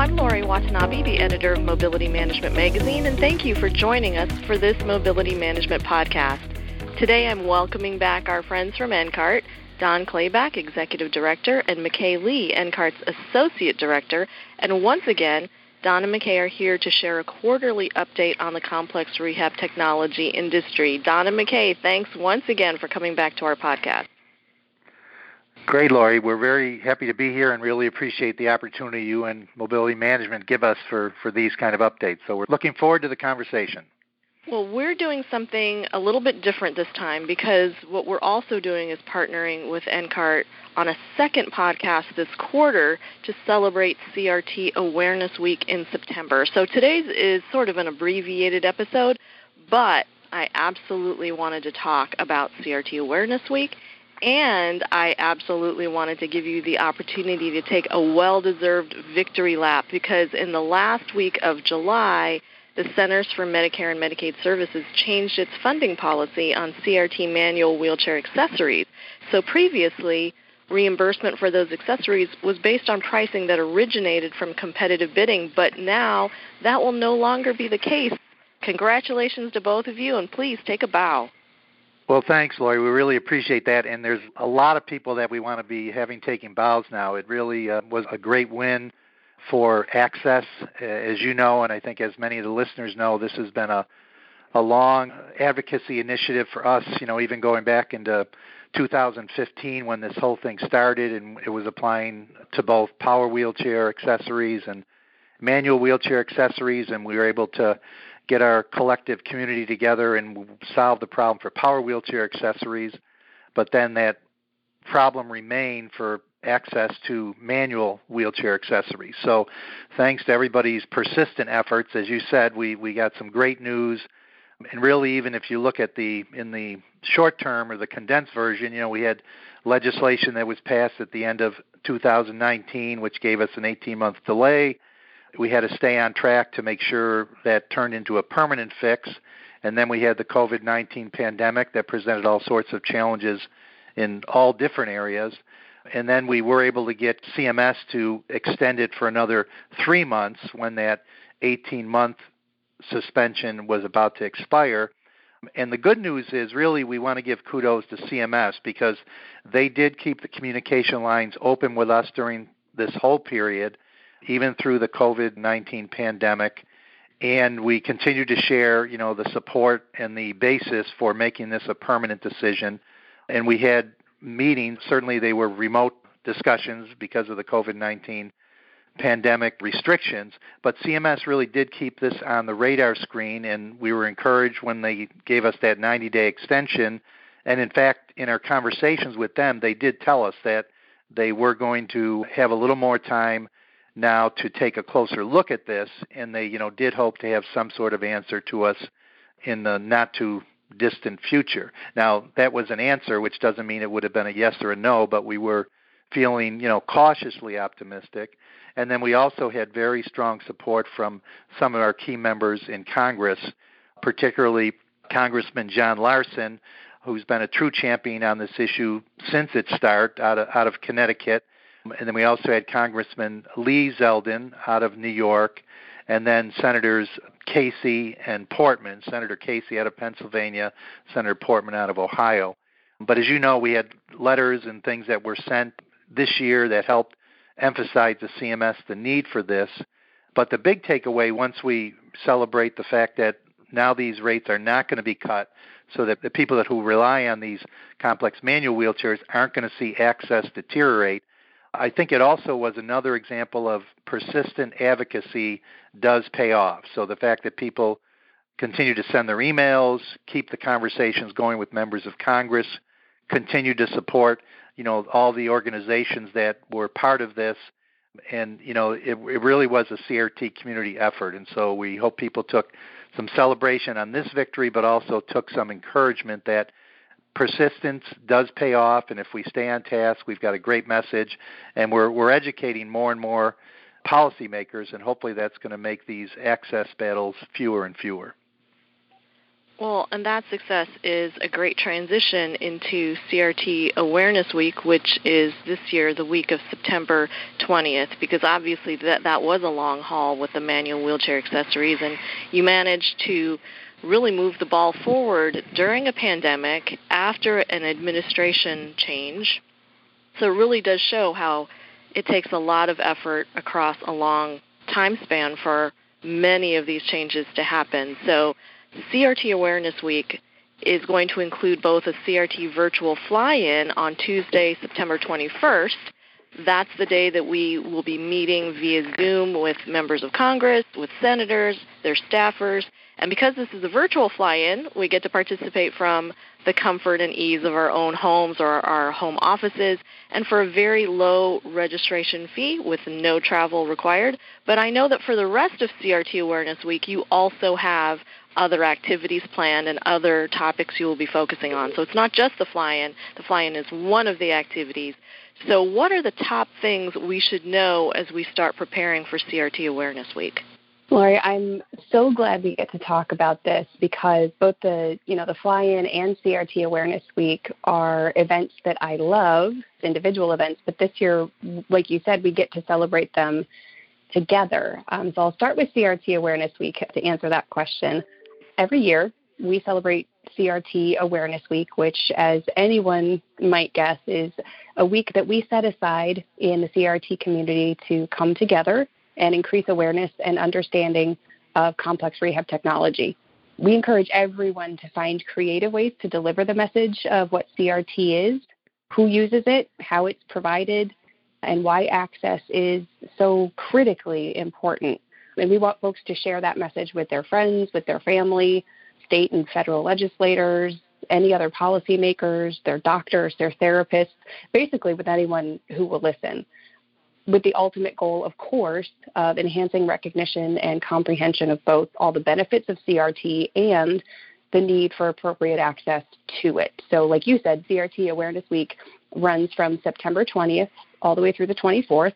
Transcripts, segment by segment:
I'm Lori Watanabe, the editor of Mobility Management Magazine, and thank you for joining us for this Mobility Management podcast. Today I'm welcoming back our friends from NCART, Don Clayback, Executive Director, and McKay Lee, NCART's Associate Director. And once again, Don and McKay are here to share a quarterly update on the complex rehab technology industry. Don and McKay, thanks once again for coming back to our podcast. Great, Lori. We're very happy to be here and really appreciate the opportunity you and Mobility Management give us for these kind of updates. So we're looking forward to the conversation. Well, we're doing something a little bit different this time because what we're also doing is partnering with NCART on a second podcast this quarter to celebrate CRT Awareness Week in September. So today's is sort of an abbreviated episode, but I absolutely wanted to talk about CRT Awareness Week, and I absolutely wanted to give you the opportunity to take a well-deserved victory lap because in the last week of July, the Centers for Medicare and Medicaid Services changed its funding policy on CRT manual wheelchair accessories. So previously, reimbursement for those accessories was based on pricing that originated from competitive bidding, but now that will no longer be the case. Congratulations to both of you, and please take a bow. Well, thanks, Lori. We really appreciate that, and there's a lot of people that we want to be having taking bows now. It really was a great win for access, as you know, and I think as many of the listeners know, this has been a long advocacy initiative for us, even going back into 2015 when this whole thing started, and it was applying to both power wheelchair accessories and manual wheelchair accessories, and we were able to get our collective community together and solve the problem for power wheelchair accessories, but then that problem remained for access to manual wheelchair accessories. So thanks to everybody's persistent efforts, as you said, we got some great news. And really, even if you look at in the short term or the condensed version, we had legislation that was passed at the end of 2019, which gave us an 18-month delay. We had to stay on track to make sure that turned into a permanent fix. And then we had the COVID-19 pandemic that presented all sorts of challenges in all different areas. And then we were able to get CMS to extend it for another 3 months when that 18-month suspension was about to expire. And the good news is really we want to give kudos to CMS because they did keep the communication lines open with us during this whole period, even through the COVID-19 pandemic. And we continue to share, the support and the basis for making this a permanent decision. And we had meetings. Certainly they were remote discussions because of the COVID-19 pandemic restrictions, but CMS really did keep this on the radar screen, and we were encouraged when they gave us that 90-day extension. And in fact, in our conversations with them, they did tell us that they were going to have a little more time now to take a closer look at this, and they, did hope to have some sort of answer to us in the not too distant future. Now, that was an answer, which doesn't mean it would have been a yes or a no, but we were feeling, cautiously optimistic. And then we also had very strong support from some of our key members in Congress, particularly Congressman John Larson, who's been a true champion on this issue since its start out of Connecticut. And then we also had Congressman Lee Zeldin out of New York, and then Senators Casey and Portman, Senator Casey out of Pennsylvania, Senator Portman out of Ohio. But as you know, we had letters and things that were sent this year that helped emphasize to CMS the need for this. But the big takeaway, once we celebrate the fact that now these rates are not going to be cut, so that the people who rely on these complex manual wheelchairs aren't going to see access deteriorate, I think it also was another example of persistent advocacy does pay off. So the fact that people continue to send their emails, keep the conversations going with members of Congress, continue to support, all the organizations that were part of this. And, it really was a CRT community effort. And so we hope people took some celebration on this victory, but also took some encouragement that persistence does pay off, and if we stay on task, we've got a great message, and we're educating more and more policymakers, and hopefully that's going to make these access battles fewer and fewer. Well, and that success is a great transition into CRT Awareness Week, which is this year the week of September 20th, because obviously that was a long haul with the manual wheelchair accessories, and you managed to really move the ball forward during a pandemic after an administration change. So it really does show how it takes a lot of effort across a long time span for many of these changes to happen. So CRT Awareness Week is going to include both a CRT virtual fly-in on Tuesday, September 21st. That's the day that we will be meeting via Zoom with members of Congress, with senators, their staffers. And because this is a virtual fly-in, we get to participate from the comfort and ease of our own homes or our home offices, and for a very low registration fee with no travel required. But I know that for the rest of CRT Awareness Week, you also have other activities planned and other topics you will be focusing on. So it's not just the fly-in. The fly-in is one of the activities. So what are the top things we should know as we start preparing for CRT Awareness Week? Lori, I'm so glad we get to talk about this because both the fly-in and CRT Awareness Week are events that I love, individual events, but this year, like you said, we get to celebrate them together. So I'll start with CRT Awareness Week to answer that question. Every year, we celebrate CRT Awareness Week, which, as anyone might guess, is a week that we set aside in the CRT community to come together and increase awareness and understanding of complex rehab technology. We encourage everyone to find creative ways to deliver the message of what CRT is, who uses it, how it's provided, and why access is so critically important. And we want folks to share that message with their friends, with their family, state and federal legislators, any other policymakers, their doctors, their therapists, basically with anyone who will listen, with the ultimate goal, of course, of enhancing recognition and comprehension of both all the benefits of CRT and the need for appropriate access to it. So like you said, CRT Awareness Week runs from September 20th all the way through the 24th.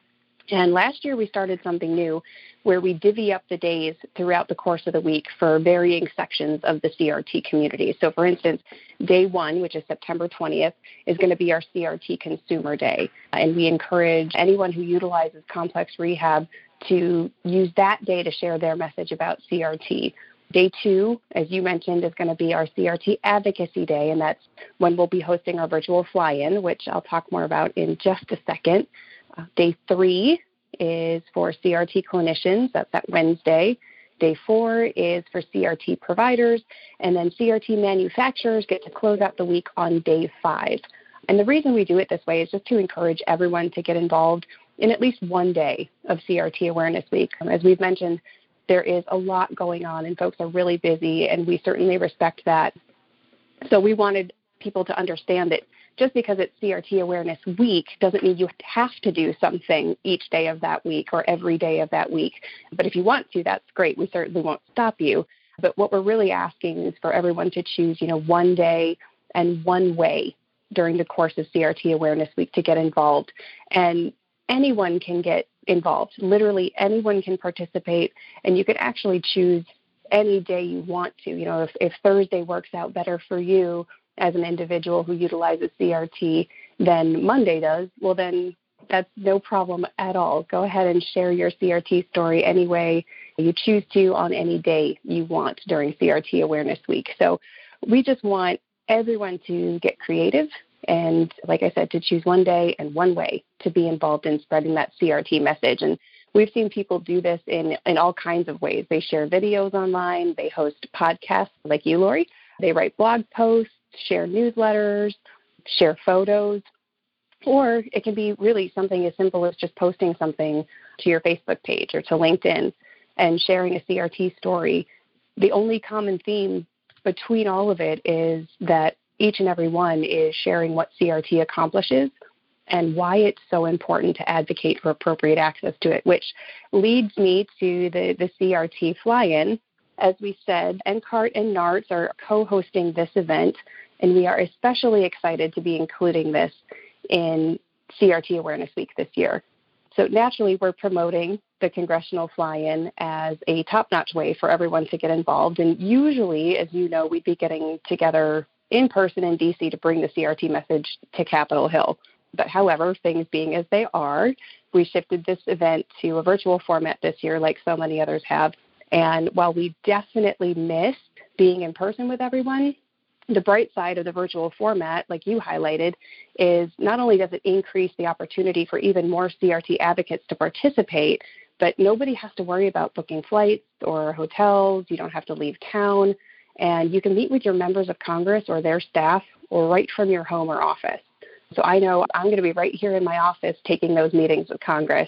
And last year we started something new where we divvy up the days throughout the course of the week for varying sections of the CRT community. So for instance, day one, which is September 20th, is going to be our CRT Consumer Day. And we encourage anyone who utilizes complex rehab to use that day to share their message about CRT. Day two, as you mentioned, is going to be our CRT Advocacy Day, and that's when we'll be hosting our virtual fly-in, which I'll talk more about in just a second. Day three is for CRT clinicians. That's that Wednesday. Day four is for CRT providers. And then CRT manufacturers get to close out the week on day five. And the reason we do it this way is just to encourage everyone to get involved in at least one day of CRT Awareness Week. As we've mentioned, there is a lot going on and folks are really busy, and we certainly respect that. So we wanted people to understand that just because it's CRT Awareness Week doesn't mean you have to do something each day of that week or every day of that week. But if you want to, that's great. We certainly won't stop you. But what we're really asking is for everyone to choose, one day and one way during the course of CRT Awareness Week to get involved. And anyone can get involved. Literally anyone can participate, and you can actually choose any day you want to. If Thursday works out better for you as an individual who utilizes CRT than Monday does, well, then that's no problem at all. Go ahead and share your CRT story any way you choose to on any day you want during CRT Awareness Week. So we just want everyone to get creative and, like I said, to choose one day and one way to be involved in spreading that CRT message. And we've seen people do this in all kinds of ways. They share videos online. They host podcasts like you, Lori. They write blog posts, share newsletters, share photos, or it can be really something as simple as just posting something to your Facebook page or to LinkedIn and sharing a CRT story. The only common theme between all of it is that each and every one is sharing what CRT accomplishes and why it's so important to advocate for appropriate access to it, which leads me to the CRT fly-in. As we said, NCART and NARTS are co-hosting this event, and we are especially excited to be including this in CRT Awareness Week this year. So naturally, we're promoting the congressional fly-in as a top-notch way for everyone to get involved. And usually, as you know, we'd be getting together in person in D.C. to bring the CRT message to Capitol Hill. But however, things being as they are, we shifted this event to a virtual format this year, like so many others have. And while we definitely missed being in person with everyone, the bright side of the virtual format, like you highlighted, is not only does it increase the opportunity for even more CRT advocates to participate, but nobody has to worry about booking flights or hotels. You don't have to leave town. And you can meet with your members of Congress or their staff or right from your home or office. So I know I'm going to be right here in my office taking those meetings with Congress.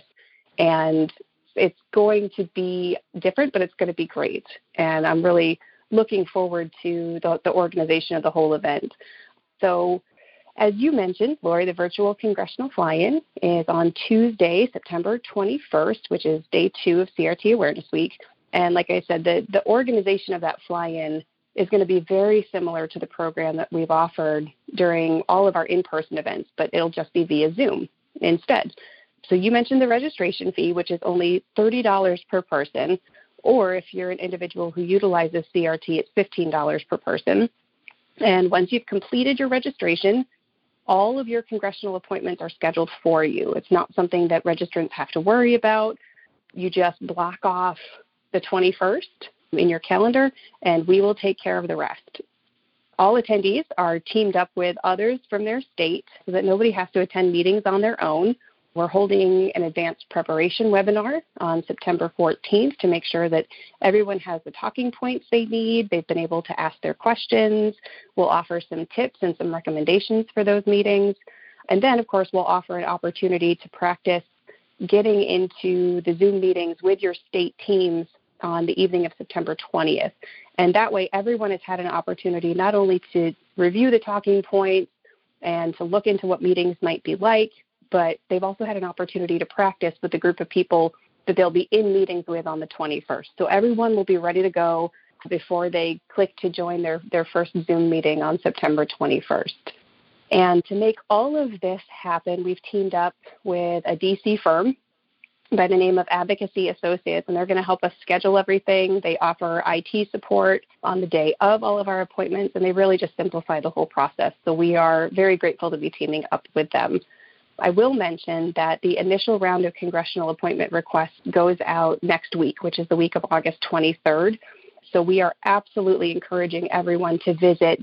And it's going to be different, but it's going to be great. And I'm really looking forward to the organization of the whole event. So as you mentioned, Lori, the virtual congressional fly-in is on Tuesday, September 21st, which is day 2 of CRT Awareness Week. And like I said, the organization of that fly-in is going to be very similar to the program that we've offered during all of our in-person events, but it'll just be via Zoom instead. So you mentioned the registration fee, which is only $30 per person, or if you're an individual who utilizes CRT, it's $15 per person. And once you've completed your registration, all of your congressional appointments are scheduled for you. It's not something that registrants have to worry about. You just block off the 21st in your calendar, and we will take care of the rest. All attendees are teamed up with others from their state so that nobody has to attend meetings on their own. We're holding an advanced preparation webinar on September 14th to make sure that everyone has the talking points they need. They've been able to ask their questions. We'll offer some tips and some recommendations for those meetings. And then, of course, we'll offer an opportunity to practice getting into the Zoom meetings with your state teams on the evening of September 20th. And that way, everyone has had an opportunity not only to review the talking points and to look into what meetings might be like, but they've also had an opportunity to practice with the group of people that they'll be in meetings with on the 21st. So everyone will be ready to go before they click to join their first Zoom meeting on September 21st. And to make all of this happen, we've teamed up with a DC firm by the name of Advocacy Associates, and they're going to help us schedule everything. They offer IT support on the day of all of our appointments, and they really just simplify the whole process. So we are very grateful to be teaming up with them. I will mention that the initial round of congressional appointment requests goes out next week, which is the week of August 23rd. So we are absolutely encouraging everyone to visit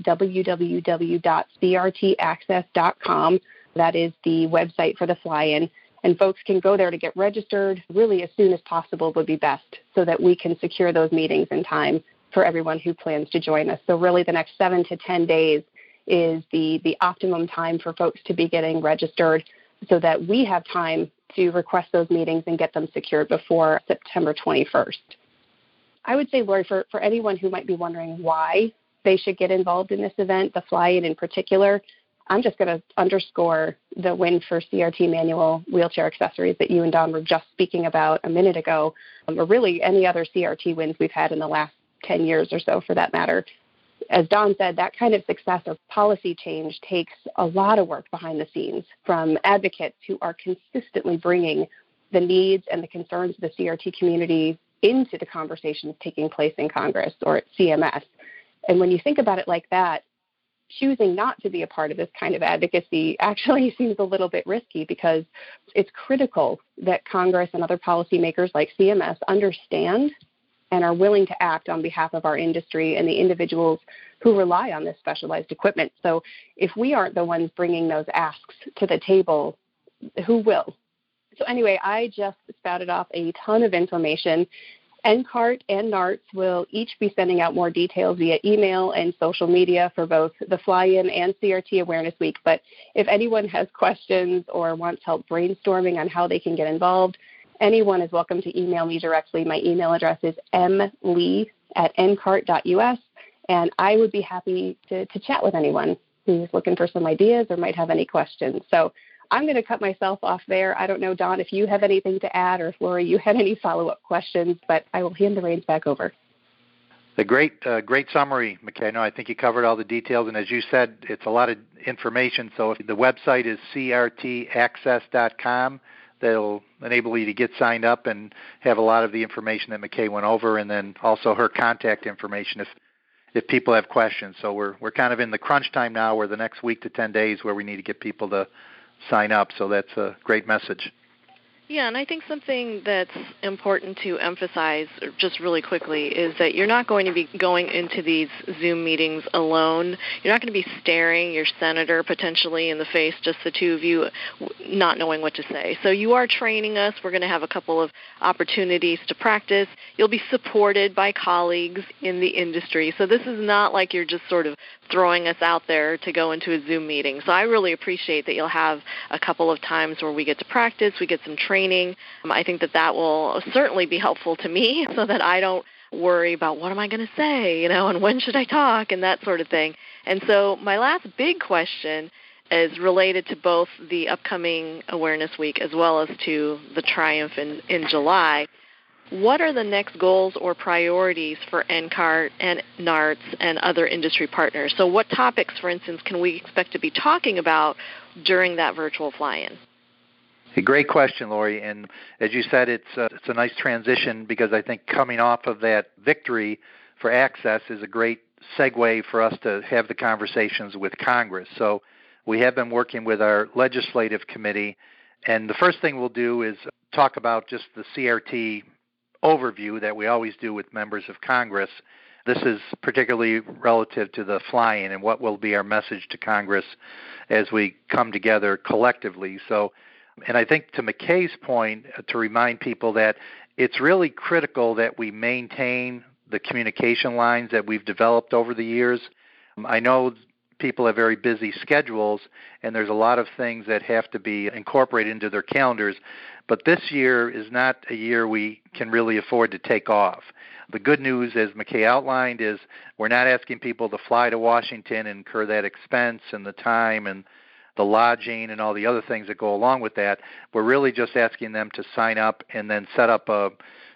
www.crtaccess.com. That is the website for the fly-in. And folks can go there to get registered really as soon as possible would be best so that we can secure those meetings in time for everyone who plans to join us. So really the next 7 to 10 days is the optimum time for folks to be getting registered so that we have time to request those meetings and get them secured before September 21st. I would say, Lori, for anyone who might be wondering why they should get involved in this event, the fly-in in particular, I'm just going to underscore the win for CRT manual wheelchair accessories that you and Don were just speaking about a minute ago, or really any other CRT wins we've had in the last 10 years or so for that matter. As Don said, that kind of success or policy change takes a lot of work behind the scenes from advocates who are consistently bringing the needs and the concerns of the CRT community into the conversations taking place in Congress or at CMS. And when you think about it like that, choosing not to be a part of this kind of advocacy actually seems a little bit risky because it's critical that Congress and other policymakers like CMS understand and are willing to act on behalf of our industry and the individuals who rely on this specialized equipment. So if we aren't the ones bringing those asks to the table, who will? So anyway, I just spouted off a ton of information. NCART and NARTS will each be sending out more details via email and social media for both the fly-in and CRT Awareness Week. But if anyone has questions or wants help brainstorming on how they can get involved, anyone is welcome to email me directly. My email address is mlee@ncart.us, and I would be happy to chat with anyone who's looking for some ideas or might have any questions. So I'm going to cut myself off there. I don't know, Don, if you have anything to add or if, Lori, you had any follow-up questions, but I will hand the reins back over. The great summary, McKay. I think you covered all the details, and as you said, it's a lot of information. So if the website is crtaccess.com, that'll enable you to get signed up and have a lot of the information that McKay went over, and then also her contact information if people have questions. So we're kind of in the crunch time now, where the next week to 10 days where we need to get people to sign up. So that's a great message. Yeah, and I think something that's important to emphasize just really quickly is that you're not going to be going into these Zoom meetings alone. You're not going to be staring your senator potentially in the face, just the two of you not knowing what to say. So you are training us. We're going to have a couple of opportunities to practice. You'll be supported by colleagues in the industry. So this is not like you're just sort of throwing us out there to go into a Zoom meeting. So I really appreciate that you'll have a couple of times where we get to practice, we get some training. I think that will certainly be helpful to me so that I don't worry about what am I going to say, and when should I talk and that sort of thing. And so my last big question is related to both the upcoming Awareness Week as well as to the Triumph in July. What are the next goals or priorities for NCART and NARTS and other industry partners? So what topics, for instance, can we expect to be talking about during that virtual fly-in? A great question, Lori. And as you said, it's a nice transition, because I think coming off of that victory for access is a great segue for us to have the conversations with Congress. So we have been working with our legislative committee, and the first thing we'll do is talk about just the CRT overview that we always do with members of Congress. This is particularly relative to the fly-in and what will be our message to Congress as we come together collectively. And I think to McKay's point, to remind people that it's really critical that we maintain the communication lines that we've developed over the years. I know people have very busy schedules, and there's a lot of things that have to be incorporated into their calendars, but this year is not a year we can really afford to take off. The good news, as McKay outlined, is we're not asking people to fly to Washington and incur that expense and the time and the lodging and all the other things that go along with that. We're really just asking them to sign up and then set up a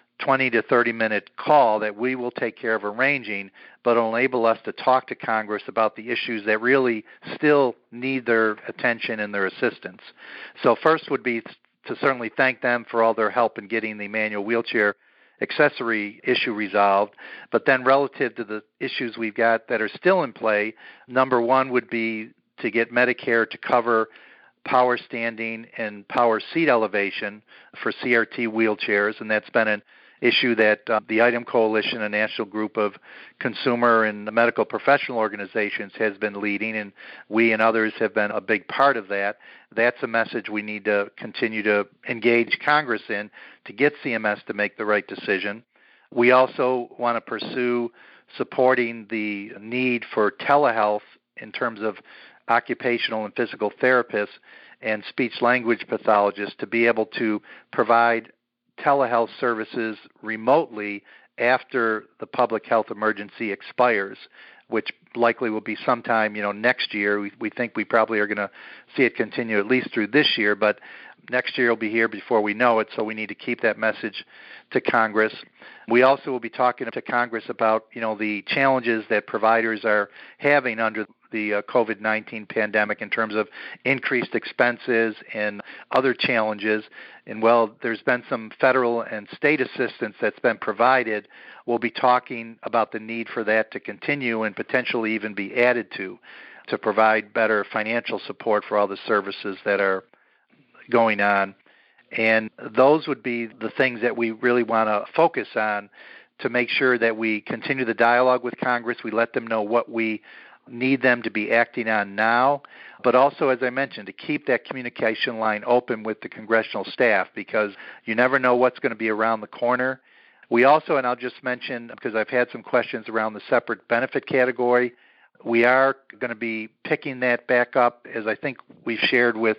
20 to 30-minute call that we will take care of arranging, but it'll enable us to talk to Congress about the issues that really still need their attention and their assistance. So first would be to certainly thank them for all their help in getting the manual wheelchair accessory issue resolved. But then relative to the issues we've got that are still in play, number one would be to get Medicare to cover power standing and power seat elevation for CRT wheelchairs, and that's been an issue that the ITEM Coalition, a national group of consumer and medical professional organizations, has been leading, and we and others have been a big part of that. That's a message we need to continue to engage Congress in to get CMS to make the right decision. We also want to pursue supporting the need for telehealth in terms of occupational and physical therapists and speech-language pathologists to be able to provide telehealth services remotely after the public health emergency expires, which likely will be sometime, next year. We think we probably are going to see it continue at least through this year, but next year will be here before we know it, so we need to keep that message to Congress. We also will be talking to Congress about, the challenges that providers are having under the COVID-19 pandemic in terms of increased expenses and other challenges. And while there's been some federal and state assistance that's been provided, we'll be talking about the need for that to continue and potentially even be added to provide better financial support for all the services that are going on. And those would be the things that we really want to focus on to make sure that we continue the dialogue with Congress. We let them know what we need them to be acting on now, but also, as I mentioned, to keep that communication line open with the congressional staff, because you never know what's going to be around the corner. We also, and I'll just mention, because I've had some questions around the separate benefit category, we are going to be picking that back up, as I think we've shared with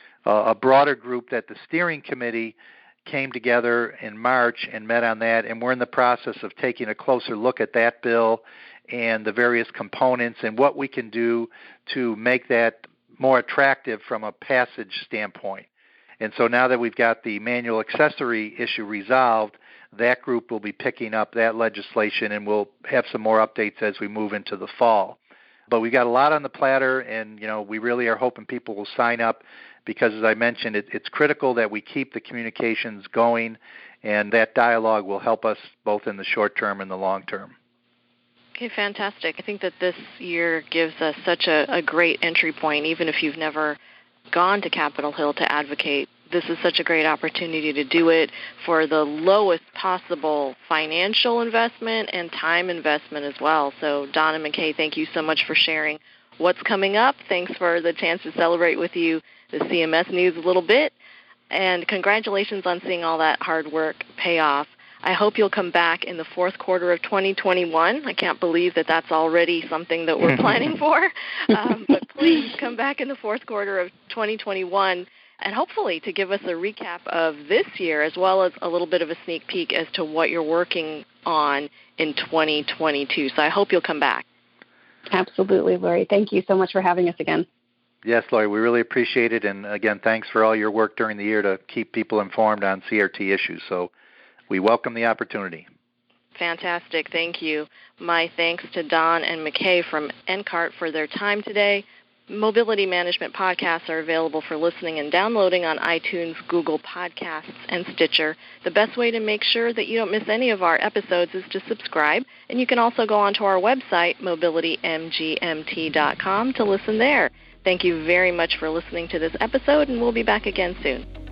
a broader group, that the steering committee came together in March and met on that, and we're in the process of taking a closer look at that bill and the various components and what we can do to make that more attractive from a passage standpoint. And so now that we've got the manual accessory issue resolved, that group will be picking up that legislation, and we'll have some more updates as we move into the fall. But we've got a lot on the platter, and we really are hoping people will sign up because, as I mentioned, it's critical that we keep the communications going, and that dialogue will help us both in the short term and the long term. Okay, fantastic. I think that this year gives us such a great entry point, even if you've never gone to Capitol Hill to advocate. This is such a great opportunity to do it for the lowest possible financial investment and time investment as well. So, Don and McKay, thank you so much for sharing what's coming up. Thanks for the chance to celebrate with you the CMS news a little bit. And congratulations on seeing all that hard work pay off. I hope you'll come back in the fourth quarter of 2021. I can't believe that that's already something that we're planning for. But please come back in the fourth quarter of 2021 and hopefully to give us a recap of this year as well as a little bit of a sneak peek as to what you're working on in 2022. So I hope you'll come back. Absolutely, Lori. Thank you so much for having us again. Yes, Lori, we really appreciate it. And again, thanks for all your work during the year to keep people informed on CRT issues. So we welcome the opportunity. Fantastic. Thank you. My thanks to Don and McKay from NCART for their time today. Mobility Management podcasts are available for listening and downloading on iTunes, Google Podcasts, and Stitcher. The best way to make sure that you don't miss any of our episodes is to subscribe. And you can also go onto our website, mobilitymgmt.com, to listen there. Thank you very much for listening to this episode, and we'll be back again soon.